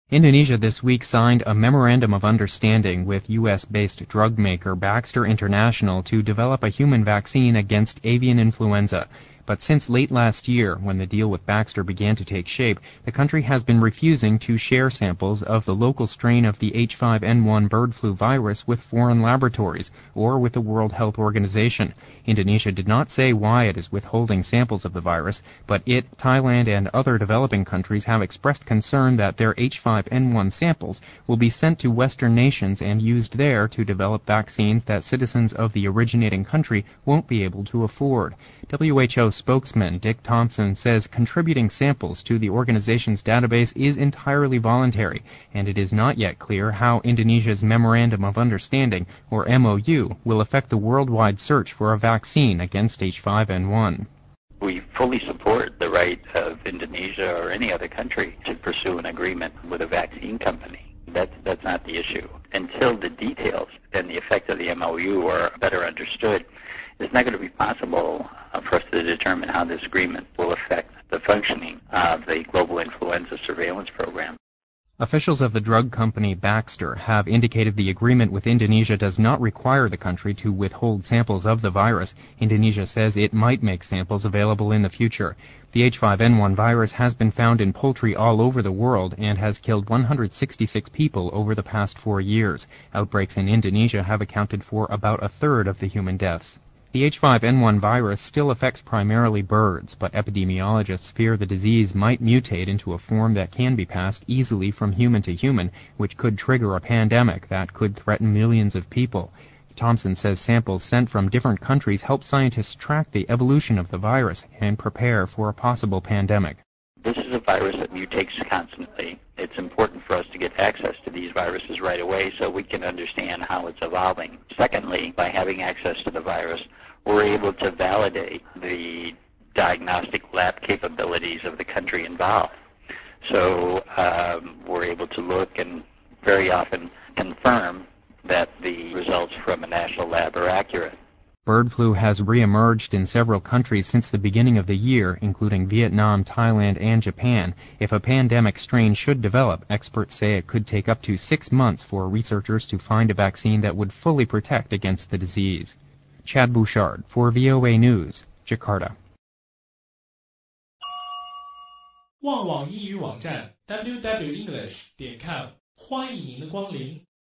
Indonesia this week signed a memorandum of understanding with U.S.-based drug maker Baxter International to develop a human vaccine against avian influenza. But since late last year, when the deal with Baxter began to take shape, the country has been refusing to share samples of the local strain of the H5N1 bird flu virus with foreign laboratories or with the World Health Organization. Indonesia did not say why it is withholding samples of the virus, but it, Thailand, and other developing countries have expressed concern that their H5N1 samples will be sent to Western nations and used there to develop vaccines that citizens of the originating country won't be able to afford. WHO spokesman Dick Thompson says contributing samples to the organization's database is entirely voluntary, and it is not yet clear how Indonesia's Memorandum of Understanding, or MOU, will affect the worldwide search for a vaccine against H5N1. We fully support the right of Indonesia or any other country to pursue an agreement with a vaccine company. That's not the issue. Until the details and the effect of the MOU are better understood, it's not going to be possible for us to determine how this agreement will affect the functioning of the global influenza surveillance program. Officials of the drug company Baxter have indicated the agreement with Indonesia does not require the country to withhold samples of the virus. Indonesia says it might make samples available in the future. The H5N1 virus has been found in poultry all over the world and has killed 166 people over the past 4 years. Outbreaks in Indonesia have accounted for about a third of the human deaths. The H5N1 virus still affects primarily birds, but epidemiologists fear the disease might mutate into a form that can be passed easily from human to human, which could trigger a pandemic that could threaten millions of people. Thompson says samples sent from different countries help scientists track the evolution of the virus and prepare for a possible pandemic. This is a virus that mutates constantly. It's important for us to get access to these viruses right away so we can understand how it's evolving. Secondly, by having access to the virus, we're able to validate the diagnostic lab capabilities of the country involved. So we're able to look and very often confirm that the results from a national lab are accurate. Bird flu has re-emerged in several countries since the beginning of the year, including Vietnam, Thailand, and Japan. If a pandemic strain should develop, experts say it could take up to 6 months for researchers to find a vaccine that would fully protect against the disease. Chad Bouchard for VOA News, Jakarta. 旺网英语网站 www.english.com 欢迎您的光临。